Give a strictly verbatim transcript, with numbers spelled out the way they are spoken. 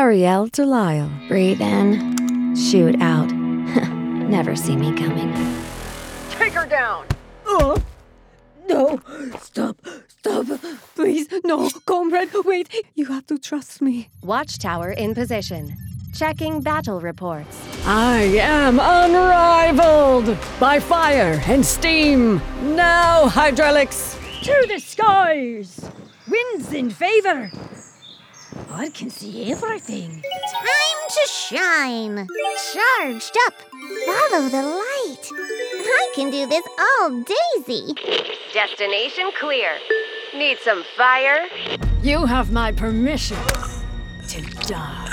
Ariel Delisle. Breathe in, shoot out. Never see me coming. Take her down! Oh! No! Stop! Stop! Please, no! Comrade, wait! You have to trust me. Watchtower in position. Checking battle reports. I am unrivaled by fire and steam. Now, hydraulics! To the skies! Wind's in favor. I can see everything. Time to shine. Charged up. Follow the light. I can do this all daisy. Destination clear. Need some fire? You have my permission to die.